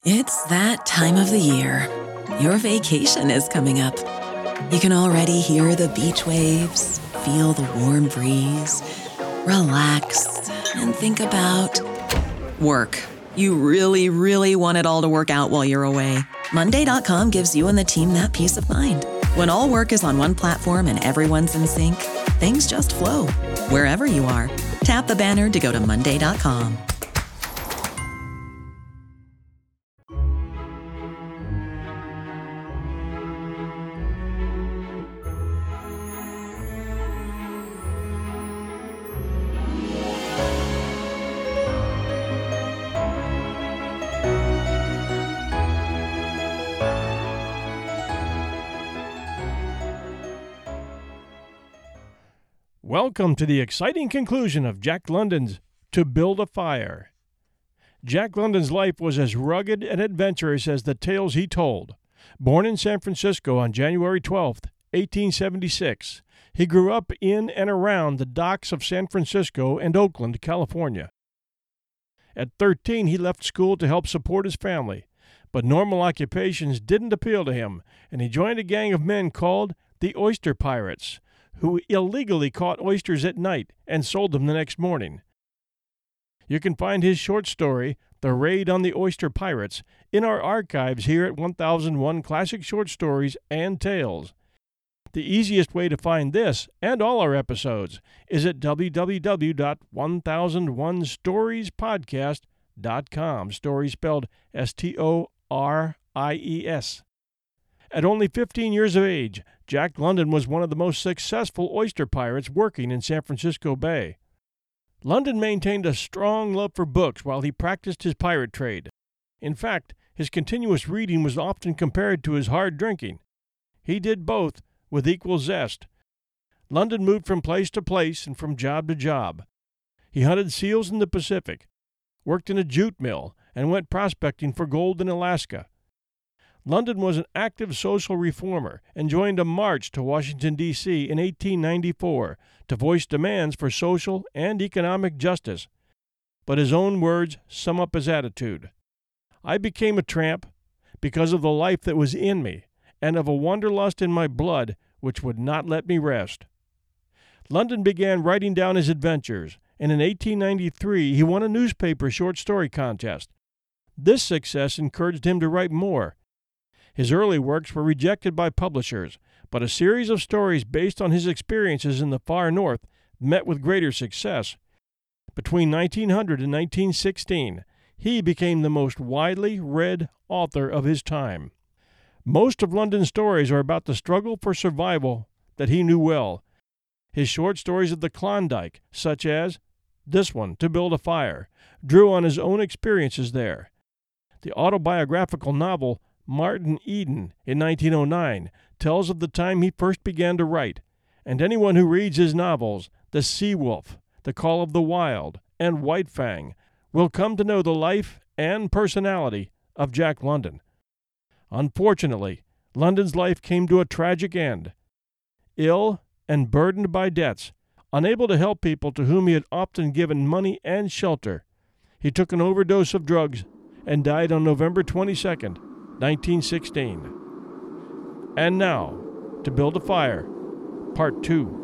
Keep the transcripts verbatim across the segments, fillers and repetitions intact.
It's that time of the year. Your vacation is coming up. You can already hear the beach waves, feel the warm breeze, relax, and think about work. You really, really want it all to work out while you're away. Monday dot com gives you and the team that peace of mind. When all work is on one platform and everyone's in sync, things just flow. Wherever you are, tap the banner to go to Monday dot com. Welcome to the exciting conclusion of Jack London's To Build a Fire. Jack London's life was as rugged and adventurous as the tales he told. Born in San Francisco on January twelfth, eighteen seventy-six, he grew up in and around the docks of San Francisco and Oakland, California. At thirteen, he left school to help support his family, but normal occupations didn't appeal to him, and he joined a gang of men called the Oyster Pirates, who illegally caught oysters at night and sold them the next morning. You can find his short story, The Raid on the Oyster Pirates, in our archives here at one thousand one Classic Short Stories and Tales. The easiest way to find this and all our episodes is at w w w dot one thousand one stories podcast dot com, stories spelled S T O R I E S. At only fifteen years of age, Jack London was one of the most successful oyster pirates working in San Francisco Bay. London maintained a strong love for books while he practiced his pirate trade. In fact, his continuous reading was often compared to his hard drinking. He did both with equal zest. London moved from place to place and from job to job. He hunted seals in the Pacific, worked in a jute mill, and went prospecting for gold in Alaska. London was an active social reformer and joined a march to Washington, D C in eighteen ninety-four to voice demands for social and economic justice. But his own words sum up his attitude. I became a tramp because of the life that was in me and of a wanderlust in my blood which would not let me rest. London began writing down his adventures, and in eighteen ninety-three he won a newspaper short story contest. This success encouraged him to write more. His early works were rejected by publishers, but a series of stories based on his experiences in the far north met with greater success. Between nineteen hundred and nineteen sixteen, he became the most widely read author of his time. Most of London's stories are about the struggle for survival that he knew well. His short stories of the Klondike, such as this one, To Build a Fire, drew on his own experiences there. The autobiographical novel Martin Eden in nineteen oh nine tells of the time he first began to write, and anyone who reads his novels, The Sea Wolf, The Call of the Wild, and White Fang, will come to know the life and personality of Jack London. Unfortunately, London's life came to a tragic end. Ill and burdened by debts, unable to help people to whom he had often given money and shelter, he took an overdose of drugs and died on November twenty-second, nineteen sixteen. And now, To Build a Fire, Part two.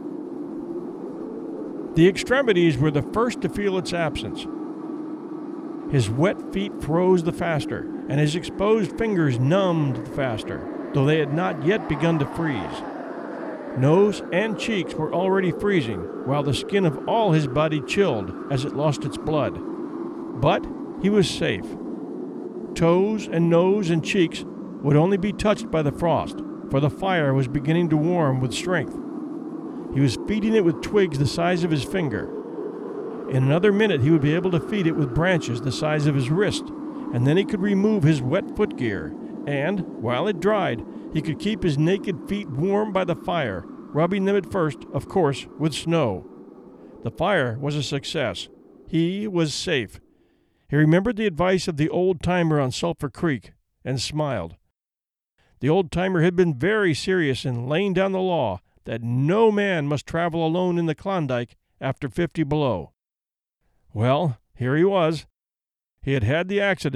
The extremities were the first to feel its absence. His wet feet froze the faster, and his exposed fingers numbed the faster, though they had not yet begun to freeze. Nose and cheeks were already freezing, while the skin of all his body chilled as it lost its blood. But he was safe. Toes and nose and cheeks would only be touched by the frost, for the fire was beginning to warm with strength. He was feeding it with twigs the size of his finger. In another minute he would be able to feed it with branches the size of his wrist, and then he could remove his wet footgear, and, while it dried, he could keep his naked feet warm by the fire, rubbing them at first, of course, with snow. The fire was a success. He was safe. He remembered the advice of the old-timer on Sulphur Creek and smiled. The old-timer had been very serious in laying down the law that no man must travel alone in the Klondike after fifty below. Well, here he was. He had had the accident.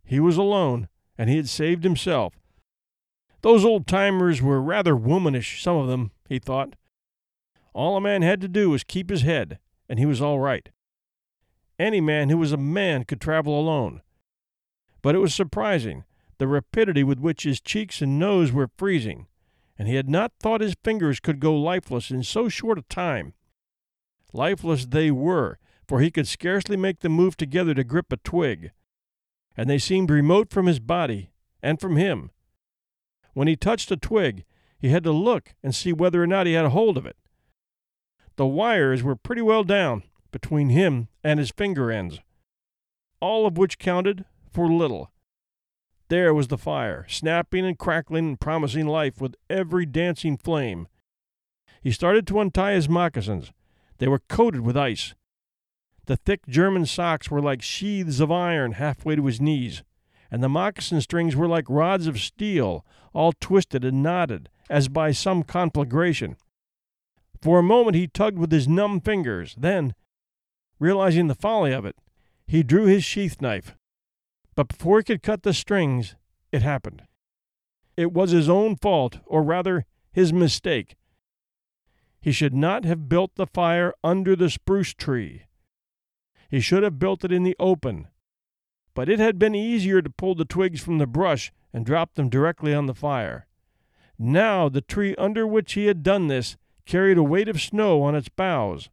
He was alone, and he had saved himself. Those old-timers were rather womanish, some of them, he thought. All a man had to do was keep his head, and he was all right. Any man who was a man could travel alone. But it was surprising, the rapidity with which his cheeks and nose were freezing, and he had not thought his fingers could go lifeless in so short a time. Lifeless they were, for he could scarcely make them move together to grip a twig, and they seemed remote from his body and from him. When he touched a twig, he had to look and see whether or not he had a hold of it. The wires were pretty well down between him and his finger ends, all of which counted for little. There was the fire, snapping and crackling and promising life with every dancing flame. He started to untie his moccasins. They were coated with ice. The thick German socks were like sheaths of iron halfway to his knees, and the moccasin strings were like rods of steel, all twisted and knotted, as by some conflagration. For a moment he tugged with his numb fingers. Then, realizing the folly of it, he drew his sheath knife. But before he could cut the strings, it happened. It was his own fault, or rather, his mistake. He should not have built the fire under the spruce tree. He should have built it in the open. But it had been easier to pull the twigs from the brush and drop them directly on the fire. Now the tree under which he had done this carried a weight of snow on its boughs.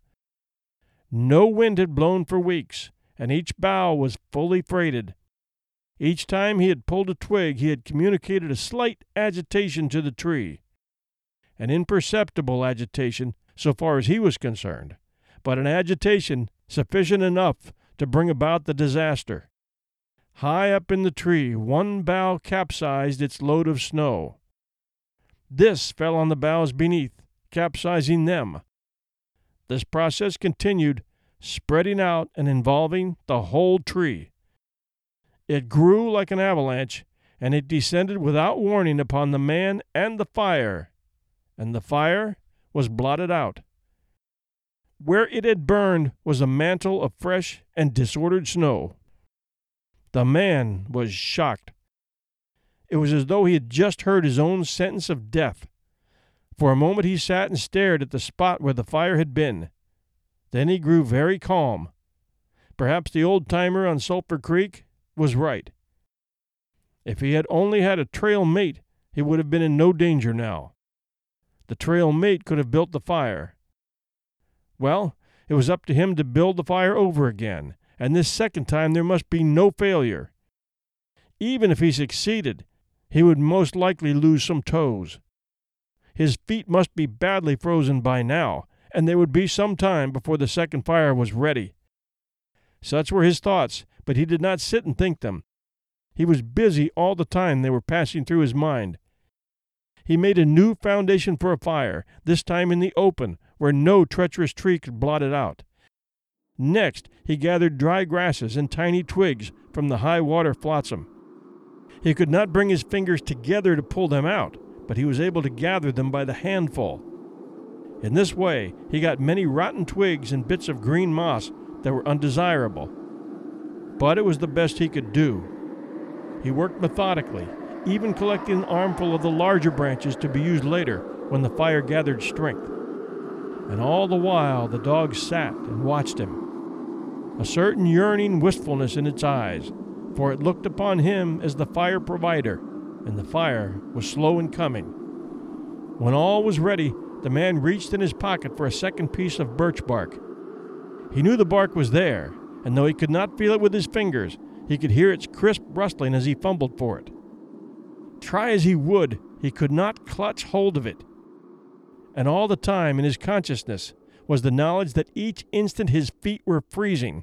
No wind had blown for weeks, and each bough was fully freighted. Each time he had pulled a twig, he had communicated a slight agitation to the tree. An imperceptible agitation, so far as he was concerned, but an agitation sufficient enough to bring about the disaster. High up in the tree, one bough capsized its load of snow. This fell on the boughs beneath, capsizing them. This process continued, spreading out and involving the whole tree. It grew like an avalanche, and it descended without warning upon the man and the fire, and the fire was blotted out. Where it had burned was a mantle of fresh and disordered snow. The man was shocked. It was as though he had just heard his own sentence of death. For a moment he sat and stared at the spot where the fire had been. Then he grew very calm. Perhaps the old-timer on Sulphur Creek was right. If he had only had a trail mate, he would have been in no danger now. The trail mate could have built the fire. Well, it was up to him to build the fire over again, and this second time there must be no failure. Even if he succeeded, he would most likely lose some toes. His feet must be badly frozen by now, and there would be some time before the second fire was ready. Such were his thoughts, but he did not sit and think them. He was busy all the time they were passing through his mind. He made a new foundation for a fire, this time in the open, where no treacherous tree could blot it out. Next, he gathered dry grasses and tiny twigs from the high water flotsam. He could not bring his fingers together to pull them out, but he was able to gather them by the handful. In this way, he got many rotten twigs and bits of green moss that were undesirable. But it was the best he could do. He worked methodically, even collecting an armful of the larger branches to be used later when the fire gathered strength. And all the while the dog sat and watched him, a certain yearning wistfulness in its eyes, for it looked upon him as the fire provider, and the fire was slow in coming. When all was ready, the man reached in his pocket for a second piece of birch bark. He knew the bark was there, and though he could not feel it with his fingers, he could hear its crisp rustling as he fumbled for it. Try as he would, he could not clutch hold of it. And all the time in his consciousness was the knowledge that each instant his feet were freezing.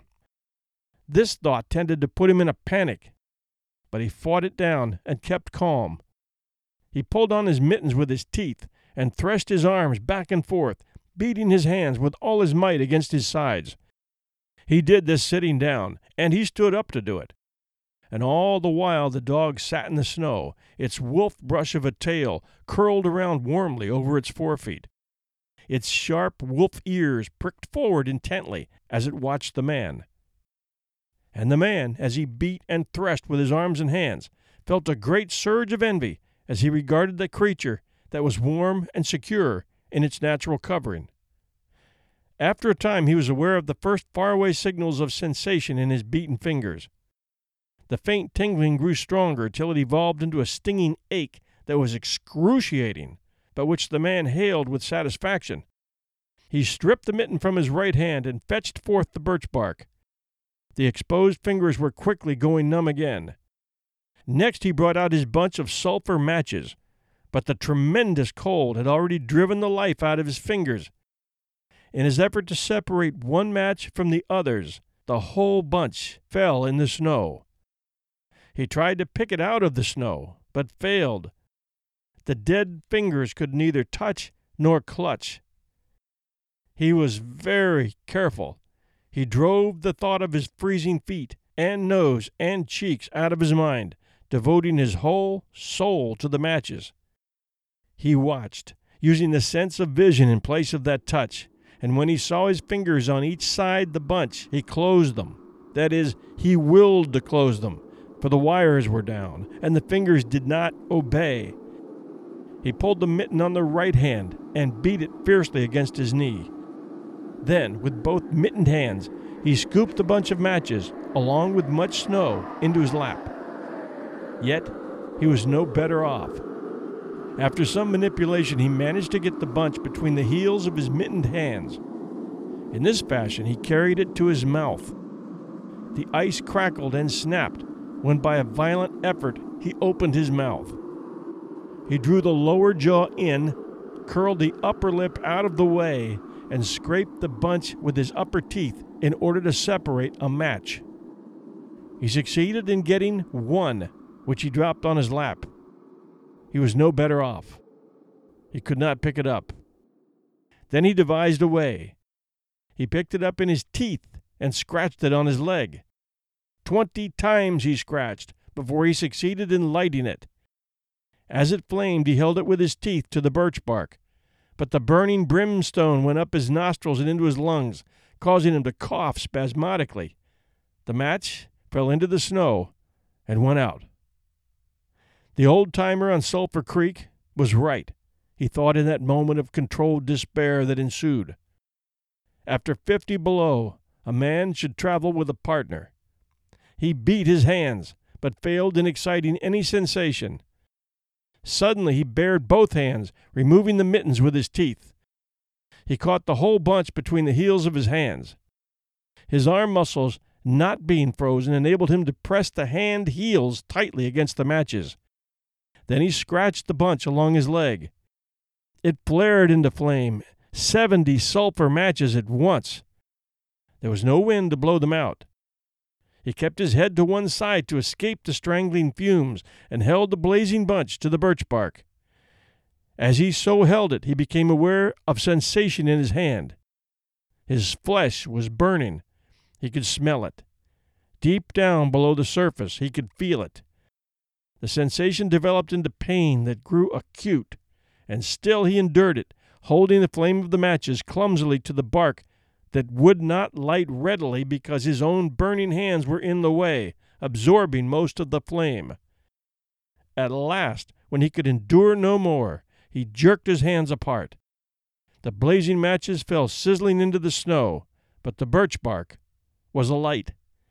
This thought tended to put him in a panic, but he fought it down and kept calm. He pulled on his mittens with his teeth and threshed his arms back and forth, beating his hands with all his might against his sides. He did this sitting down, and he stood up to do it. And all the while the dog sat in the snow, its wolf brush of a tail curled around warmly over its forefeet. Its sharp wolf ears pricked forward intently as it watched the man. And the man, as he beat and threshed with his arms and hands, felt a great surge of envy as he regarded the creature that was warm and secure in its natural covering. After a time he was aware of the first faraway signals of sensation in his beaten fingers. The faint tingling grew stronger till it evolved into a stinging ache that was excruciating, but which the man hailed with satisfaction. He stripped the mitten from his right hand and fetched forth the birch bark. The exposed fingers were quickly going numb again. Next he brought out his bunch of sulphur matches, but the tremendous cold had already driven the life out of his fingers. In his effort to separate one match from the others, the whole bunch fell in the snow. He tried to pick it out of the snow, but failed. The dead fingers could neither touch nor clutch. He was very careful. He drove the thought of his freezing feet and nose and cheeks out of his mind, devoting his whole soul to the matches. He watched, using the sense of vision in place of that touch, and when he saw his fingers on each side the bunch, he closed them. That is, he willed to close them, for the wires were down, and the fingers did not obey. He pulled the mitten on the right hand and beat it fiercely against his knee. Then, with both mittened hands, he scooped the bunch of matches, along with much snow, into his lap. Yet, he was no better off. After some manipulation, he managed to get the bunch between the heels of his mittened hands. In this fashion, he carried it to his mouth. The ice crackled and snapped when, by a violent effort, he opened his mouth. He drew the lower jaw in, curled the upper lip out of the way, and scraped the bunch with his upper teeth in order to separate a match. He succeeded in getting one, which he dropped on his lap. He was no better off. He could not pick it up. Then he devised a way. He picked it up in his teeth and scratched it on his leg. Twenty times he scratched before he succeeded in lighting it. As it flamed, he held it with his teeth to the birch bark, but the burning brimstone went up his nostrils and into his lungs, causing him to cough spasmodically. The match fell into the snow and went out. The old-timer on Sulphur Creek was right, he thought in that moment of controlled despair that ensued. After fifty below, a man should travel with a partner. He beat his hands, but failed in exciting any sensation. Suddenly he bared both hands, removing the mittens with his teeth. He caught the whole bunch between the heels of his hands. His arm muscles, not being frozen, enabled him to press the hand heels tightly against the matches. Then he scratched the bunch along his leg. It flared into flame, seventy sulphur matches at once. There was no wind to blow them out. He kept his head to one side to escape the strangling fumes and held the blazing bunch to the birch bark. As he so held it, he became aware of sensation in his hand. His flesh was burning. He could smell it. Deep down below the surface, he could feel it. The sensation developed into pain that grew acute, and still he endured it, holding the flame of the matches clumsily to the bark that would not light readily because his own burning hands were in the way, absorbing most of the flame. At last, when he could endure no more, he jerked his hands apart. The blazing matches fell sizzling into the snow, but the birch bark was alight.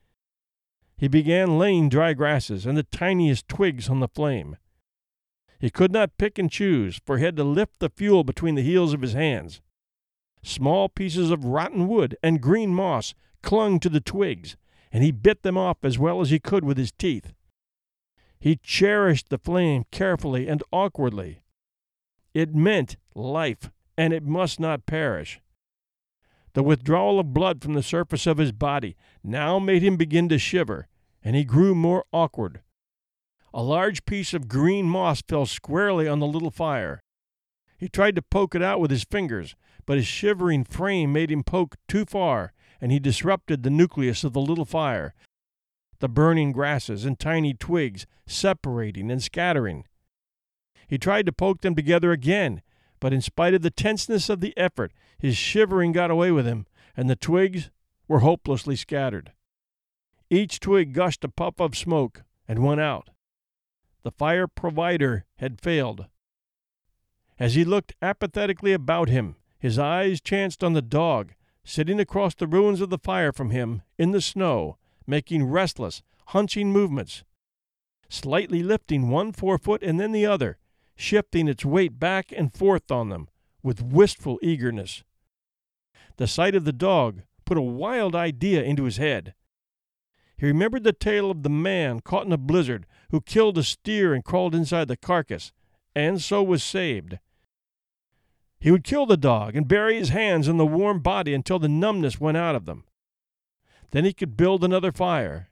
He began laying dry grasses and the tiniest twigs on the flame. He could not pick and choose, for he had to lift the fuel between the heels of his hands. Small pieces of rotten wood and green moss clung to the twigs, and he bit them off as well as he could with his teeth. He cherished the flame carefully and awkwardly. It meant life, and it must not perish. The withdrawal of blood from the surface of his body now made him begin to shiver, and he grew more awkward. A large piece of green moss fell squarely on the little fire. He tried to poke it out with his fingers, but his shivering frame made him poke too far, and he disrupted the nucleus of the little fire, the burning grasses and tiny twigs separating and scattering. He tried to poke them together again, but in spite of the tenseness of the effort, his shivering got away with him, and the twigs were hopelessly scattered. Each twig gushed a puff of smoke and went out. The fire provider had failed. As he looked apathetically about him, his eyes chanced on the dog, sitting across the ruins of the fire from him in the snow, making restless, hunching movements, slightly lifting one forefoot and then the other, shifting its weight back and forth on them with wistful eagerness. The sight of the dog put a wild idea into his head. He remembered the tale of the man caught in a blizzard who killed a steer and crawled inside the carcass, and so was saved. He would kill the dog and bury his hands in the warm body until the numbness went out of them. Then he could build another fire.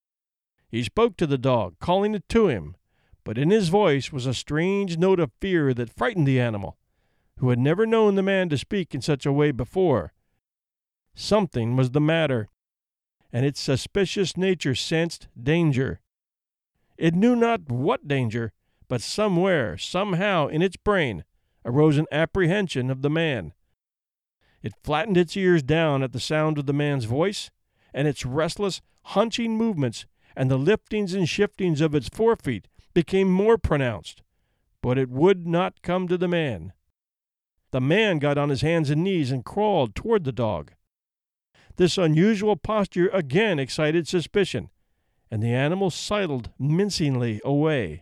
He spoke to the dog, calling it to him, but in his voice was a strange note of fear that frightened the animal, who had never known the man to speak in such a way before. Something was the matter, and its suspicious nature sensed danger. It knew not what danger, but somewhere, somehow in its brain, arose an apprehension of the man. It flattened its ears down at the sound of the man's voice, and its restless, hunching movements and the liftings and shiftings of its forefeet became more pronounced, but it would not come to the man. The man got on his hands and knees and crawled toward the dog. This unusual posture again excited suspicion, and the animal sidled mincingly away.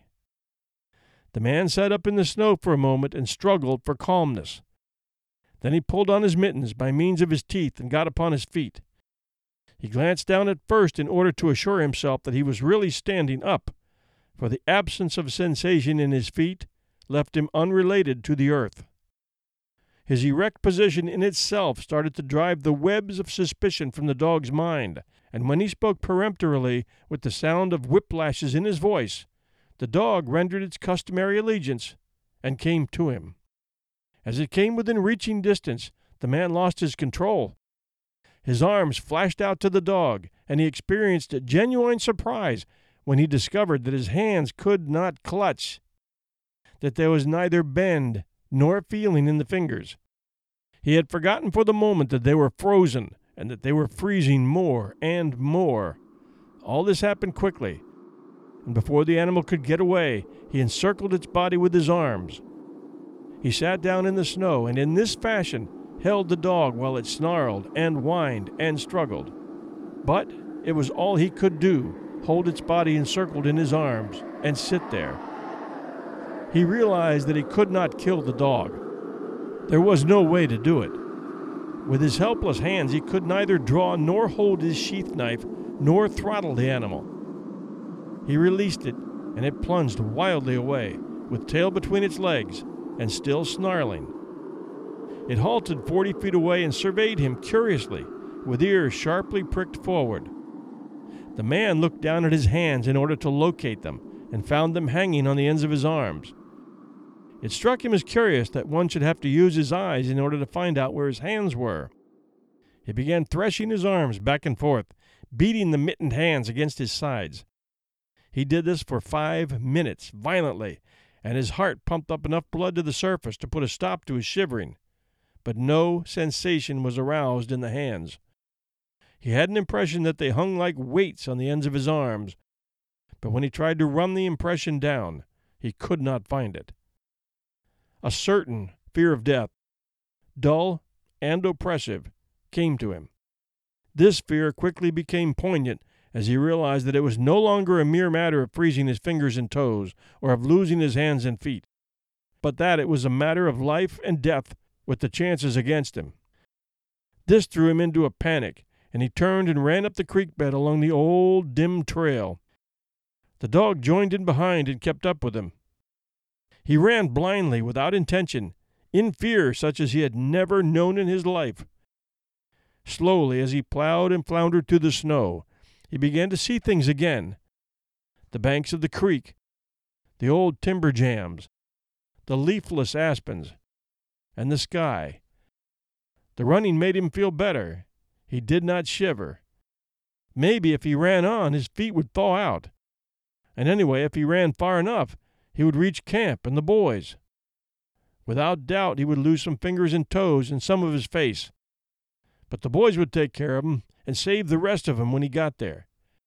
The man sat up in the snow for a moment and struggled for calmness. Then he pulled on his mittens by means of his teeth and got upon his feet. He glanced down at first in order to assure himself that he was really standing up, for the absence of sensation in his feet left him unrelated to the earth. His erect position in itself started to drive the webs of suspicion from the dog's mind, and when he spoke peremptorily with the sound of whiplashes in his voice, the dog rendered its customary allegiance and came to him. As it came within reaching distance, the man lost his control. His arms flashed out to the dog, and he experienced a genuine surprise when he discovered that his hands could not clutch, that there was neither bend nor feeling in the fingers. He had forgotten for the moment that they were frozen, and that they were freezing more and more. All this happened quickly, and before the animal could get away, he encircled its body with his arms. He sat down in the snow, and in this fashion held the dog while it snarled and whined and struggled. But it was all he could do, hold its body encircled in his arms and sit there. He realized that he could not kill the dog. There was no way to do it. With his helpless hands, he could neither draw nor hold his sheath knife nor throttle the animal. He released it, and it plunged wildly away, with tail between its legs, and still snarling. It halted forty feet away and surveyed him curiously, with ears sharply pricked forward. The man looked down at his hands in order to locate them, and found them hanging on the ends of his arms. It struck him as curious that one should have to use his eyes in order to find out where his hands were. He began threshing his arms back and forth, beating the mittened hands against his sides. He did this for five minutes, violently, and his heart pumped up enough blood to the surface to put a stop to his shivering. But no sensation was aroused in the hands. He had an impression that they hung like weights on the ends of his arms, but when he tried to run the impression down, he could not find it. A certain fear of death, dull and oppressive, came to him. This fear quickly became poignant as he realized that it was no longer a mere matter of freezing his fingers and toes or of losing his hands and feet, but that it was a matter of life and death with the chances against him. This threw him into a panic, and he turned and ran up the creek bed along the old, dim trail. The dog joined in behind and kept up with him. He ran blindly, without intention, in fear such as he had never known in his life. Slowly, as he plowed and floundered through the snow, he began to see things again. The banks of the creek, the old timber jams, the leafless aspens, and the sky. The running made him feel better. He did not shiver. Maybe if he ran on, his feet would thaw out. And anyway, if he ran far enough, he would reach camp and the boys. Without doubt, he would lose some fingers and toes and some of his face. But the boys would take care of him and save the rest of him when he got there.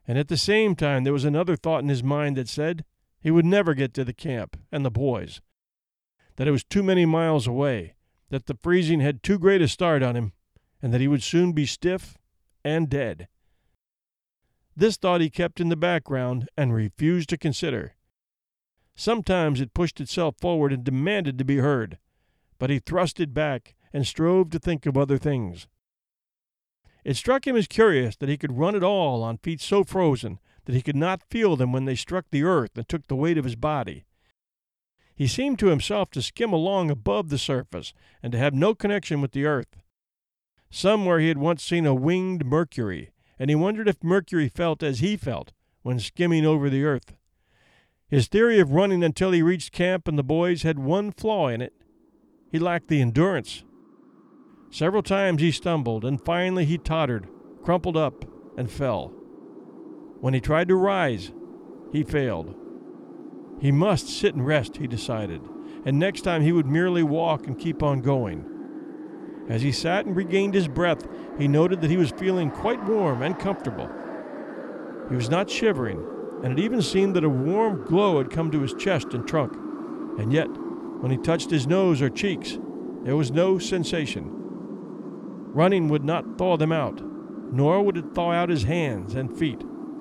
And at the same time there was another thought in his mind that said he would never get to the camp and the boys, that it was too many miles away, that the freezing had too great a start on him, and that he would soon be stiff and dead. This thought he kept in the background and refused to consider. Sometimes it pushed itself forward and demanded to be heard, but he thrust it back and strove to think of other things. It struck him as curious that he could run at all on feet so frozen that he could not feel them when they struck the earth and took the weight of his body. He seemed to himself to skim along above the surface and to have no connection with the earth. Somewhere he had once seen a winged Mercury, and he wondered if Mercury felt as he felt when skimming over the earth. His theory of running until he reached camp and the boys had one flaw in it. He lacked the endurance. Several times he stumbled, and finally he tottered, crumpled up, and fell. When he tried to rise, he failed. He must sit and rest, he decided, and next time he would merely walk and keep on going. As he sat and regained his breath, he noted that he was feeling quite warm and comfortable. He was not shivering, and it even seemed that a warm glow had come to his chest and trunk. And yet, when he touched his nose or cheeks, there was no sensation. Running would not thaw them out, nor would it thaw out his hands and feet.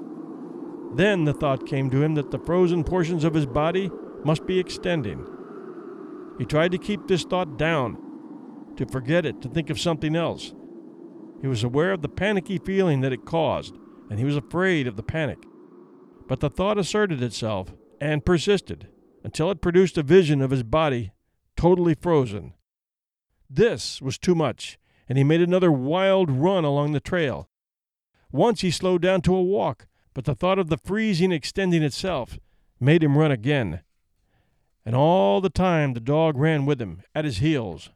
Then the thought came to him that the frozen portions of his body must be extending. He tried to keep this thought down, to forget it, to think of something else. He was aware of the panicky feeling that it caused, and he was afraid of the panic. But the thought asserted itself and persisted until it produced a vision of his body totally frozen. This was too much, and he made another wild run along the trail. Once he slowed down to a walk, but the thought of the freezing extending itself made him run again. And all the time the dog ran with him, at his heels.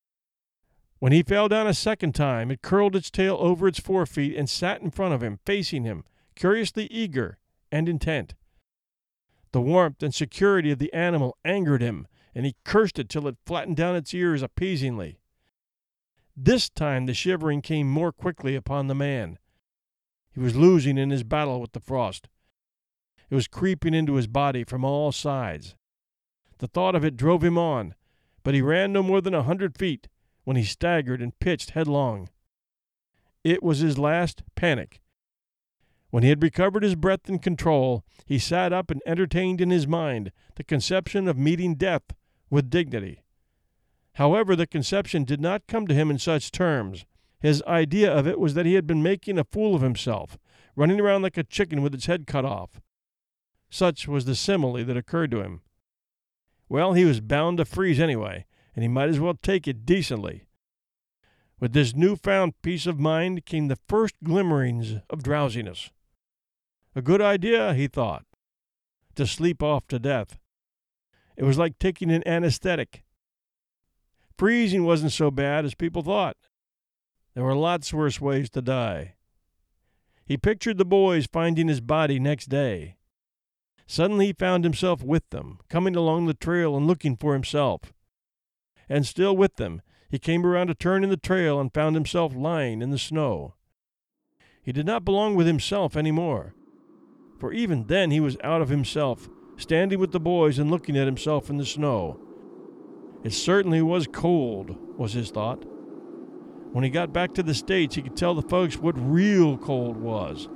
When he fell down a second time, it curled its tail over its forefeet and sat in front of him, facing him, curiously eager and intent. The warmth and security of the animal angered him, and he cursed it till it flattened down its ears appeasingly. This time the shivering came more quickly upon the man. He was losing in his battle with the frost. It was creeping into his body from all sides. The thought of it drove him on, but he ran no more than a hundred feet when he staggered and pitched headlong. It was his last panic. When he had recovered his breath and control, he sat up and entertained in his mind the conception of meeting death with dignity. However, the conception did not come to him in such terms. His idea of it was that he had been making a fool of himself, running around like a chicken with its head cut off. Such was the simile that occurred to him. Well, he was bound to freeze anyway, and he might as well take it decently. With this newfound peace of mind came the first glimmerings of drowsiness. A good idea, he thought, to sleep off to death. It was like taking an anesthetic. Freezing wasn't so bad as people thought. There were lots worse ways to die. He pictured the boys finding his body next day. Suddenly he found himself with them, coming along the trail and looking for himself. And still with them, he came around a turn in the trail and found himself lying in the snow. He did not belong with himself any more, for even then he was out of himself, standing with the boys and looking at himself in the snow. It certainly was cold, was his thought. When he got back to the States, he could tell the folks what real cold was.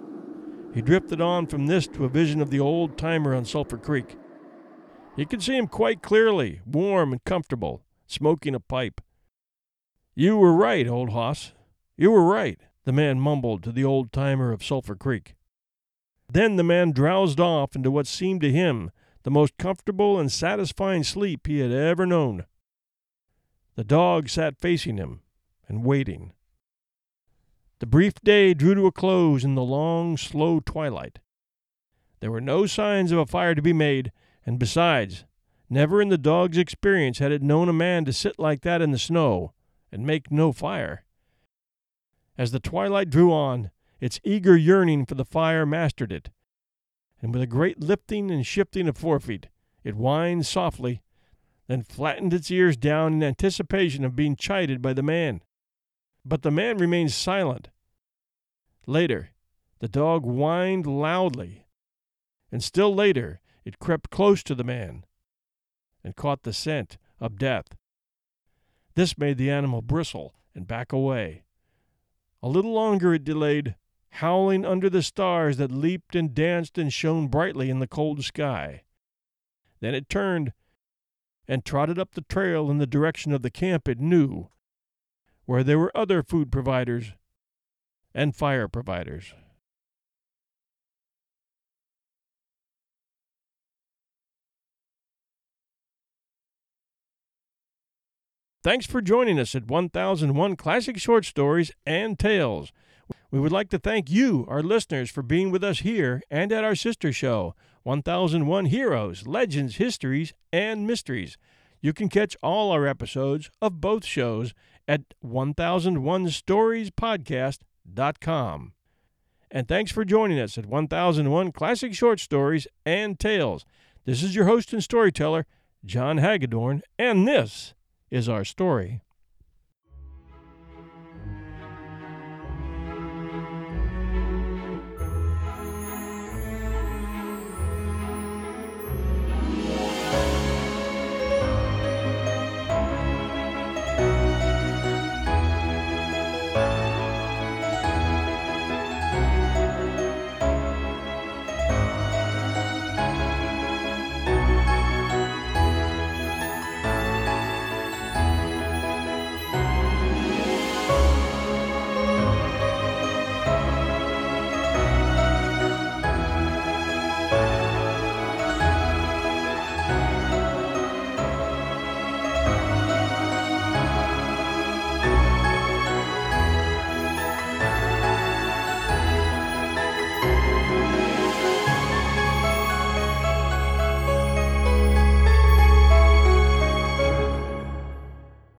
He drifted on from this to a vision of the old timer on Sulphur Creek. He could see him quite clearly, warm and comfortable, smoking a pipe. "You were right, old hoss. You were right," the man mumbled to the old timer of Sulphur Creek. Then the man drowsed off into what seemed to him the most comfortable and satisfying sleep he had ever known. The dog sat facing him and waiting. The brief day drew to a close in the long, slow twilight. There were no signs of a fire to be made, and besides, never in the dog's experience had it known a man to sit like that in the snow and make no fire. As the twilight drew on, its eager yearning for the fire mastered it, and with a great lifting and shifting of forefeet, it whined softly, then flattened its ears down in anticipation of being chided by the man. But the man remained silent. Later, The dog whined loudly, and still later it crept close to the man and caught the scent of death. This made the animal bristle and back away. A little longer it delayed, howling under the stars that leaped and danced and shone brightly in the cold sky. Then it turned and trotted up the trail in the direction of the camp it knew, where there were other food providers and fire providers. Thanks for joining us at one thousand one Classic Short Stories and Tales. We would like to thank you, our listeners, for being with us here and at our sister show, one thousand one Heroes, Legends, Histories, and Mysteries. You can catch all our episodes of both shows at one thousand one stories podcast dot com. And thanks for joining us at one thousand one Classic Short Stories and Tales. This is your host and storyteller, John Hagedorn, and this is our story.